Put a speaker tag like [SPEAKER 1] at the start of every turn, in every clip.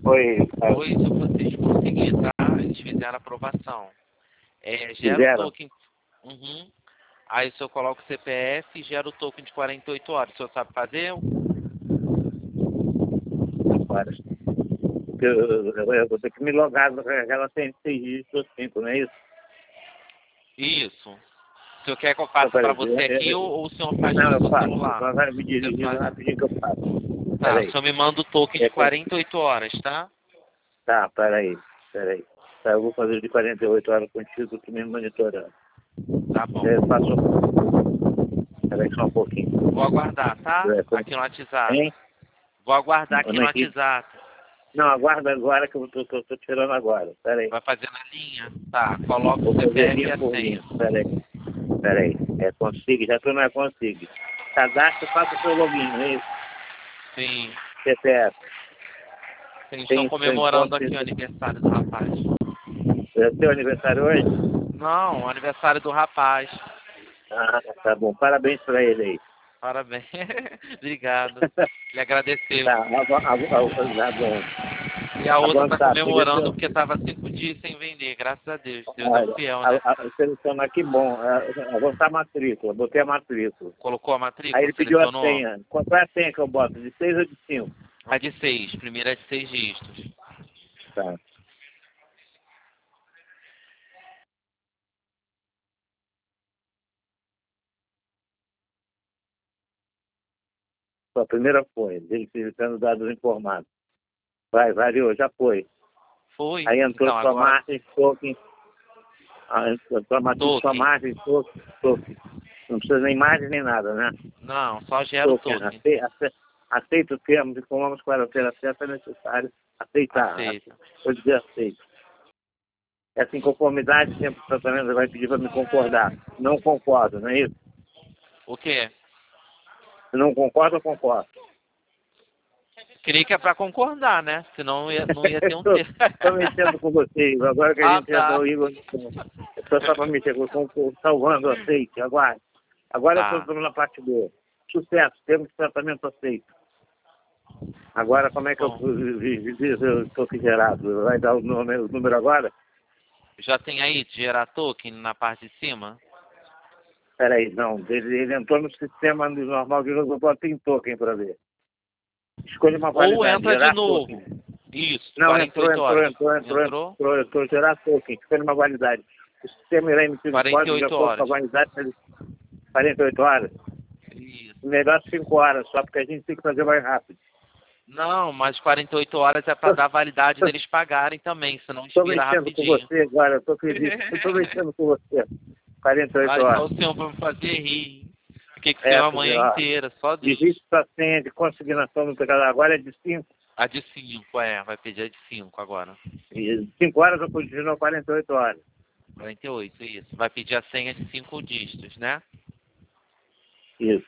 [SPEAKER 1] Oi,
[SPEAKER 2] Oi, se vocês conseguirem, tá? Eles fizeram a aprovação. Gera o
[SPEAKER 1] fizeram?
[SPEAKER 2] token. Uhum. Aí se eu coloco o CPF e gera o token de 48 horas. O senhor sabe fazer?
[SPEAKER 1] Agora. Eu vou ter que me logar naquela tem 6 dígitos ou 5, não é isso?
[SPEAKER 2] Isso. O senhor quer que eu faça
[SPEAKER 1] Então,
[SPEAKER 2] para
[SPEAKER 1] peraí,
[SPEAKER 2] você aqui ou o senhor faz
[SPEAKER 1] não,
[SPEAKER 2] no
[SPEAKER 1] eu
[SPEAKER 2] seu
[SPEAKER 1] faço.
[SPEAKER 2] celular?
[SPEAKER 1] Agora vai me
[SPEAKER 2] Você
[SPEAKER 1] dirigir
[SPEAKER 2] faz...
[SPEAKER 1] rapidinho que eu faço.
[SPEAKER 2] Tá, o
[SPEAKER 1] Peraí.
[SPEAKER 2] senhor me manda o token de 48 horas, tá?
[SPEAKER 1] Tá, peraí. Tá, eu vou fazer de 48 horas contigo, tu me monitorando.
[SPEAKER 2] Tá bom.
[SPEAKER 1] Peraí só um pouquinho.
[SPEAKER 2] Vou aguardar, tá? Aqui no WhatsApp.
[SPEAKER 1] Hein?
[SPEAKER 2] Vou aguardar aqui
[SPEAKER 1] Não,
[SPEAKER 2] no
[SPEAKER 1] aqui.
[SPEAKER 2] WhatsApp.
[SPEAKER 1] Não, aguarda agora que eu tô tirando agora. Peraí.
[SPEAKER 2] Vai fazer na linha? Tá, coloca
[SPEAKER 1] Vou
[SPEAKER 2] o
[SPEAKER 1] fazer
[SPEAKER 2] CPF e
[SPEAKER 1] linha
[SPEAKER 2] a
[SPEAKER 1] por
[SPEAKER 2] senha.
[SPEAKER 1] linha. Peraí. Consigo, já tô na consigo. Cadastro, faça o seu login, não é isso?
[SPEAKER 2] Sim.
[SPEAKER 1] CPF.
[SPEAKER 2] Sim, estão comemorando aqui o aniversário do rapaz.
[SPEAKER 1] É seu aniversário hoje?
[SPEAKER 2] Não, o aniversário do rapaz.
[SPEAKER 1] Ah, tá bom. Parabéns pra ele aí.
[SPEAKER 2] Parabéns. Obrigado. Ele agradeceu.
[SPEAKER 1] Tá bom.
[SPEAKER 2] E a outra tá
[SPEAKER 1] Avançar.
[SPEAKER 2] comemorando porque tava 5 dias sem vender, graças a Deus. Deus é
[SPEAKER 1] Olha,
[SPEAKER 2] fiel, né?
[SPEAKER 1] selecionar que bom. Avançar a matrícula. Botei a matrícula.
[SPEAKER 2] Colocou a
[SPEAKER 1] Aí
[SPEAKER 2] matrícula,
[SPEAKER 1] ele pediu a
[SPEAKER 2] selecionou?
[SPEAKER 1] senha. Qual é a senha que eu boto? De 6 ou de 5?
[SPEAKER 2] A de 6, primeira é de 6 dígitos.
[SPEAKER 1] Tá. A primeira foi. Ele sendo dados informados. Variou, já foi.
[SPEAKER 2] Foi?
[SPEAKER 1] Aí entrou
[SPEAKER 2] Então,
[SPEAKER 1] sua
[SPEAKER 2] agora...
[SPEAKER 1] margem, token. Sua matrícula, sua
[SPEAKER 2] Token.
[SPEAKER 1] margem, token. Não precisa nem margem nem nada, né?
[SPEAKER 2] Não, só gera o token.
[SPEAKER 1] Aceita o termo de como para ter acesso é necessário aceitar.
[SPEAKER 2] Aceita.
[SPEAKER 1] Vou dizer aceito. Essa inconformidade, sempre o tratamento vai pedir para me concordar. Não concordo, não é isso?
[SPEAKER 2] O quê?
[SPEAKER 1] Se não concorda, eu concordo.
[SPEAKER 2] Creio que é pra concordar, né? Senão não ia ter um termo.
[SPEAKER 1] Estou mexendo com vocês. Agora que a gente
[SPEAKER 2] Tá.
[SPEAKER 1] entrou, o Igor, estou só para mexer, estou salvando o aceite. Aguarde. Agora
[SPEAKER 2] Tá.
[SPEAKER 1] estamos na parte boa. Sucesso, temos tratamento aceito. Agora, como é que eu estou aqui gerado? Vai dar o número agora?
[SPEAKER 2] Já tem aí de gerar token na parte de cima?
[SPEAKER 1] Peraí, não. Ele entrou no sistema normal que eu boto em token para ver. Escolha uma
[SPEAKER 2] Ou
[SPEAKER 1] validade.
[SPEAKER 2] entra de
[SPEAKER 1] Gerar
[SPEAKER 2] novo.
[SPEAKER 1] token.
[SPEAKER 2] Isso,
[SPEAKER 1] Não,
[SPEAKER 2] 48 horas.
[SPEAKER 1] entrou. Gerar token. Escolha uma validade. O sistema irá emitir o código de
[SPEAKER 2] 48
[SPEAKER 1] acordo com a
[SPEAKER 2] horas.
[SPEAKER 1] validade. 48 horas.
[SPEAKER 2] Isso.
[SPEAKER 1] Melhor 5 horas, só porque a gente tem que fazer mais rápido.
[SPEAKER 2] Não, mas 48 horas é para dar validade deles pagarem também, senão
[SPEAKER 1] Estou
[SPEAKER 2] expira
[SPEAKER 1] mexendo com
[SPEAKER 2] rapidinho.
[SPEAKER 1] você agora, estou feliz. Estou mexendo com você. 48
[SPEAKER 2] Vai só
[SPEAKER 1] horas.
[SPEAKER 2] o senhor para me fazer rir. Fiquei com o senhor a manhã inteira, só disso.
[SPEAKER 1] Digite sua senha de consignação no pecado. Agora é de 5.
[SPEAKER 2] A de 5, vai pedir a de 5 agora.
[SPEAKER 1] 5 horas eu continuo 48 horas.
[SPEAKER 2] 48, isso. Vai pedir a senha de 5 dígitos, né?
[SPEAKER 1] Isso.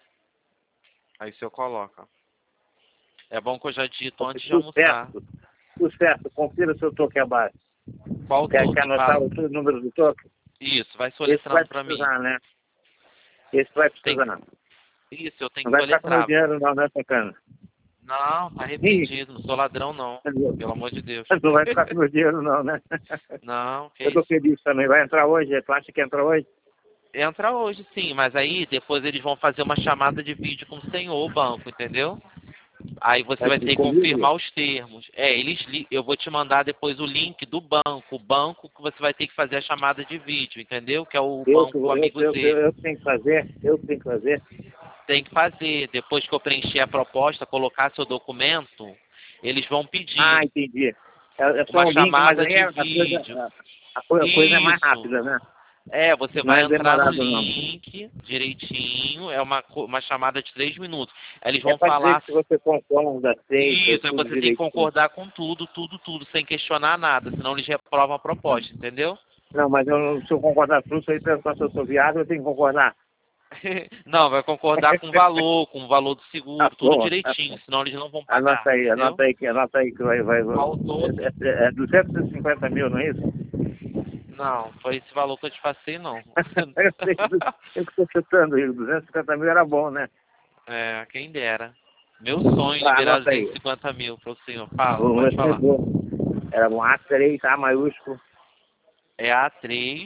[SPEAKER 2] Aí o senhor coloca. É bom que eu já digito antes de almoçar.
[SPEAKER 1] Sucesso. Confira seu toque abaixo.
[SPEAKER 2] Qual
[SPEAKER 1] Quer
[SPEAKER 2] token?
[SPEAKER 1] anotar o número do toque?
[SPEAKER 2] Isso, vai
[SPEAKER 1] Esse
[SPEAKER 2] soletrando
[SPEAKER 1] vai
[SPEAKER 2] para mim.
[SPEAKER 1] precisar, né? Esse vai precisar.
[SPEAKER 2] Isso, eu tenho
[SPEAKER 1] Não
[SPEAKER 2] que
[SPEAKER 1] vai ficar com meu
[SPEAKER 2] soletrar.
[SPEAKER 1] dinheiro não, né, sacana?
[SPEAKER 2] Não, tá arrependido. Não sou ladrão, não. Pelo amor de Deus.
[SPEAKER 1] Não vai ficar com meu dinheiro não, né?
[SPEAKER 2] Não, que
[SPEAKER 1] Eu tô
[SPEAKER 2] isso.
[SPEAKER 1] feliz também. Vai entrar hoje? Tu acha que entra hoje?
[SPEAKER 2] Entra hoje, sim, mas aí depois eles vão fazer uma chamada de vídeo com o senhor, o banco, entendeu? Aí você vai ter que confirmar os termos. Eu vou te mandar depois o link do banco. O banco que você vai ter que fazer a chamada de vídeo, entendeu? Que é o banco amigo dele.
[SPEAKER 1] Eu tenho que fazer.
[SPEAKER 2] Tem que fazer. Depois que eu preencher a proposta, colocar seu documento, eles vão pedir
[SPEAKER 1] Ah, entendi. É só
[SPEAKER 2] uma
[SPEAKER 1] um link, mas
[SPEAKER 2] chamada
[SPEAKER 1] aí
[SPEAKER 2] de vídeo.
[SPEAKER 1] a coisa é mais
[SPEAKER 2] Isso.
[SPEAKER 1] rápida, né?
[SPEAKER 2] Você
[SPEAKER 1] Não
[SPEAKER 2] vai
[SPEAKER 1] é
[SPEAKER 2] entrar no
[SPEAKER 1] demorado, não.
[SPEAKER 2] link direitinho, é uma chamada de 3 minutos. Aí eles
[SPEAKER 1] É
[SPEAKER 2] vão
[SPEAKER 1] para dizer
[SPEAKER 2] falar.
[SPEAKER 1] que você concorda, aceita,
[SPEAKER 2] Isso, aí
[SPEAKER 1] tudo
[SPEAKER 2] você tem que
[SPEAKER 1] direitinho.
[SPEAKER 2] concordar com tudo, sem questionar nada, senão eles reprovam a proposta, entendeu?
[SPEAKER 1] Não, mas se eu concordar tudo, se eu perguntar se eu sou viado, eu tenho que concordar.
[SPEAKER 2] Não, vai concordar com o valor do seguro, tudo
[SPEAKER 1] Bom,
[SPEAKER 2] direitinho, senão eles não vão pagar,
[SPEAKER 1] anota aí que vai.
[SPEAKER 2] Faltou.
[SPEAKER 1] É 250 mil, não é isso?
[SPEAKER 2] Não, foi esse valor que eu te passei, não.
[SPEAKER 1] Eu que estou chutando, 250 mil era bom, né?
[SPEAKER 2] Quem dera. Meu sonho
[SPEAKER 1] Tá,
[SPEAKER 2] liberar
[SPEAKER 1] anota aí.
[SPEAKER 2] 250 mil para o senhor. Fala,
[SPEAKER 1] O
[SPEAKER 2] pode falar.
[SPEAKER 1] era um A3, A maiúsculo,
[SPEAKER 2] É A3,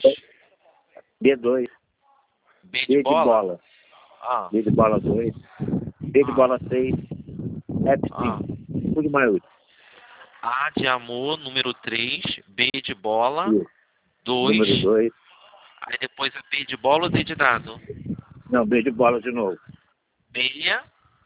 [SPEAKER 1] B2,
[SPEAKER 2] B de
[SPEAKER 1] B de
[SPEAKER 2] bola?
[SPEAKER 1] bola,
[SPEAKER 2] Ah,
[SPEAKER 1] B de bola 2, B de bola 6,
[SPEAKER 2] ah.
[SPEAKER 1] F5, tudo maiúsculo.
[SPEAKER 2] A de amor, número 3, B de bola,
[SPEAKER 1] Isso.
[SPEAKER 2] 2,
[SPEAKER 1] Número 2,
[SPEAKER 2] aí depois é B de bola ou D de dado?
[SPEAKER 1] não, B de bola de novo.
[SPEAKER 2] Meia,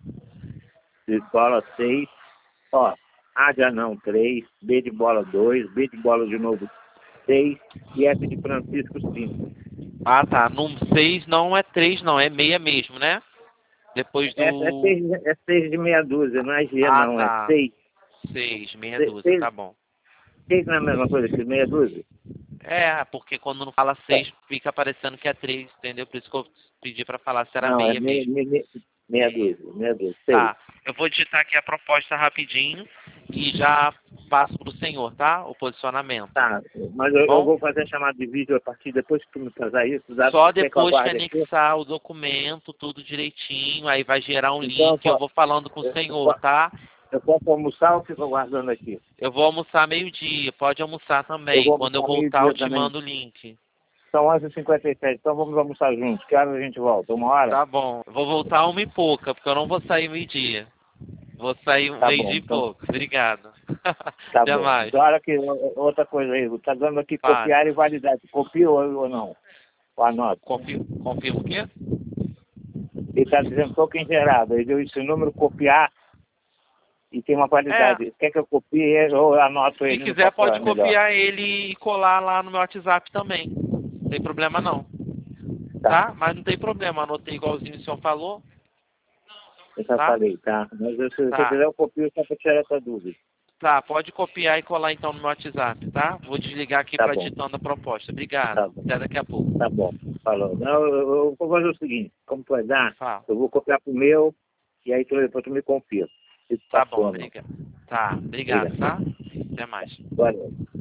[SPEAKER 1] B de bola 6, ó, A de anão 3, B de bola 2, B de bola de novo 6 e F de Francisco 5.
[SPEAKER 2] ah tá, no 6 não é 3 não, é meia mesmo, né? Depois do...
[SPEAKER 1] É 6 de meia dúzia, não é G
[SPEAKER 2] Ah
[SPEAKER 1] não, é
[SPEAKER 2] tá,
[SPEAKER 1] 6.
[SPEAKER 2] 6, meia dúzia,
[SPEAKER 1] 6,
[SPEAKER 2] tá bom.
[SPEAKER 1] 6 não é a mesma coisa que meia dúzia?
[SPEAKER 2] É, porque quando não fala
[SPEAKER 1] Tá.
[SPEAKER 2] 6 fica parecendo que é 3, entendeu? Por isso que eu pedi pra falar se era
[SPEAKER 1] Não, é
[SPEAKER 2] meia mesmo.
[SPEAKER 1] meia dúzia, 6.
[SPEAKER 2] Tá, eu vou digitar aqui a proposta rapidinho e já passo pro senhor, tá? O posicionamento.
[SPEAKER 1] Tá, mas
[SPEAKER 2] Tá
[SPEAKER 1] eu
[SPEAKER 2] bom?
[SPEAKER 1] vou fazer a chamada de vídeo a partir depois que tu me casar isso.
[SPEAKER 2] Só
[SPEAKER 1] Quer que eu
[SPEAKER 2] depois que
[SPEAKER 1] aguarde aqui?
[SPEAKER 2] anexar o documento, tudo direitinho, aí vai gerar um
[SPEAKER 1] Então
[SPEAKER 2] link, eu vou falando com o senhor, tá?
[SPEAKER 1] eu posso almoçar ou fico aguardando aqui?
[SPEAKER 2] Eu vou almoçar meio-dia, pode almoçar
[SPEAKER 1] Eu
[SPEAKER 2] também.
[SPEAKER 1] vou
[SPEAKER 2] Quando eu
[SPEAKER 1] almoçar
[SPEAKER 2] voltar, eu
[SPEAKER 1] meio-dia
[SPEAKER 2] te
[SPEAKER 1] também.
[SPEAKER 2] mando o link.
[SPEAKER 1] São 11h57, então vamos almoçar juntos. Que horas a gente volta? 1 hora?
[SPEAKER 2] Tá bom. Eu vou voltar 1h e pouca, porque eu não vou sair meio-dia. Vou sair
[SPEAKER 1] Tá bom,
[SPEAKER 2] meio-dia e
[SPEAKER 1] então
[SPEAKER 2] pouco. Obrigado.
[SPEAKER 1] tá
[SPEAKER 2] Até
[SPEAKER 1] bom.
[SPEAKER 2] mais.
[SPEAKER 1] Então, olha aqui, outra coisa aí. Tá dando aqui
[SPEAKER 2] Fale.
[SPEAKER 1] copiar e validar. Copia ou não? Ou anota?
[SPEAKER 2] Confirma o quê?
[SPEAKER 1] Ele está dizendo token gerado. Ele deu esse número, copiar e tem uma
[SPEAKER 2] É,
[SPEAKER 1] validade. Quer que eu copie ele ou eu anoto
[SPEAKER 2] se
[SPEAKER 1] ele no
[SPEAKER 2] quiser
[SPEAKER 1] papel?
[SPEAKER 2] pode
[SPEAKER 1] É melhor.
[SPEAKER 2] copiar ele e colar lá no meu WhatsApp também. Não tem problema não.
[SPEAKER 1] Tá.
[SPEAKER 2] Tá? Mas não tem problema, anotei igualzinho o senhor falou.
[SPEAKER 1] Eu já
[SPEAKER 2] Tá?
[SPEAKER 1] falei, tá? Mas se você
[SPEAKER 2] Tá.
[SPEAKER 1] quiser, eu copio só para tirar essa dúvida.
[SPEAKER 2] Tá, pode copiar e colar então no meu WhatsApp, tá? Vou desligar aqui
[SPEAKER 1] Tá
[SPEAKER 2] para
[SPEAKER 1] bom,
[SPEAKER 2] editando a proposta.
[SPEAKER 1] tá
[SPEAKER 2] Obrigado.
[SPEAKER 1] bom,
[SPEAKER 2] Até daqui a pouco.
[SPEAKER 1] tá bom. Falou. Não, eu vou fazer o seguinte, como tu vai dar,
[SPEAKER 2] Fala.
[SPEAKER 1] eu vou copiar pro meu e aí depois tu me confia. Se
[SPEAKER 2] Tá bom,
[SPEAKER 1] passou ou não.
[SPEAKER 2] obrigado. Tá, obrigado,
[SPEAKER 1] Obrigado.
[SPEAKER 2] tá? Até mais.
[SPEAKER 1] Valeu.